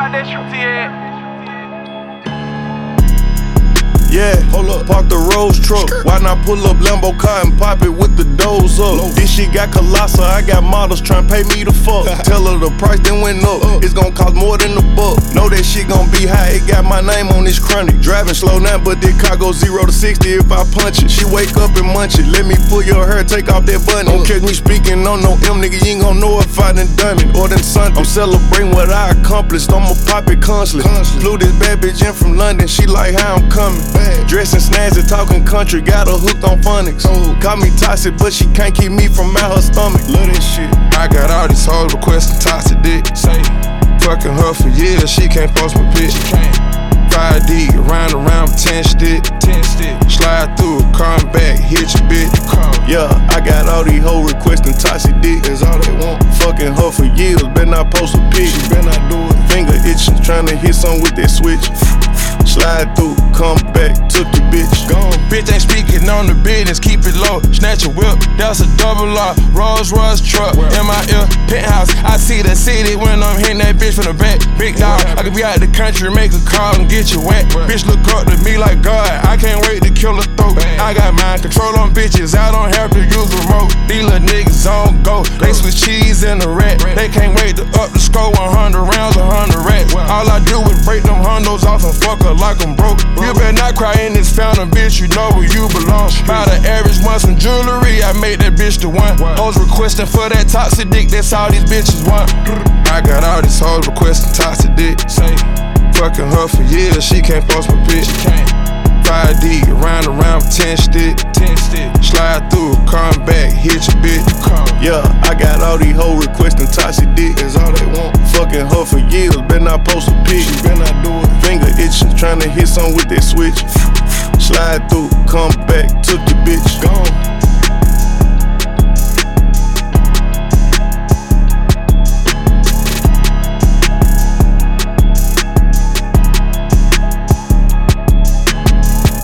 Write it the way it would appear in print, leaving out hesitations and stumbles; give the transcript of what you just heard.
that shooty at? Yeah, hold up, park the Rose truck. Why not pull up Lambo car and pop it with the doors up? This shit got colossal, I got models tryna pay me the fuck. Tell her the price then went up, it's gon' cost more than a buck. Know that shit gon' be high, it got my name on this chronic. Driving slow now, but this car go 0 to 60 if I punch it. She wake up and munch it, let me pull your hair, take off that button. Don't catch me speaking on no M, nigga, you ain't gon' know if I done done it or done something. I'm celebrating what I accomplished, I'ma pop it constantly. Flew this bad bitch in from London, she like how I'm coming. Dressing snazzy, talking country, got her hooked on phonics. Call me toxic, but she can't keep me from out her stomach. Love this shit. I got all these hoes requesting toxic dick. Fucking her for years, she can't post my bitch. 5D, around with 10 stick. Slide through a car and back, hit your bitch. Yeah, I got all these hoes requesting toxic dick. That's all they want. Fucking her for years, better not post a pic. She better not do it. Finger itching, tryna hit something with that switch. Slide through, come back, took your bitch. Gone. Bitch ain't speaking on the business, keep it low. Snatch a whip, that's a double R. Rolls Royce truck, in my ear, penthouse. I see the city when I'm hitting that bitch from the back. Big dog, I could be out the country, make a call and get you wet. Bitch look up to me like God, I can't wait to kill her throat. I got mind control on bitches, I don't have to use a remote. These little niggas on go, they switch cheese in the rat. They can't wait to up the score, 100 rounds, 100 rats. All I do is break them hundos off and fuck her like I'm broke. You better not cry in this fountain, bitch, you know where you belong. By the average month, some jewelry, I made that bitch the one. Hoes requesting for that toxic dick, that's all these bitches want. I got all these hoes requesting toxic dick. Fucking her for years, she can't post my bitch. 5D, around with 10 stick. Slide through a car and back, hit your bitch. Yeah, I got all these hoes requesting toxic dick. That's all they want. Fucking her for years, better not post a pic. She better not do it. Finger itching, tryna hit something with that switch. Slide through, come back, took your bitch. Gone.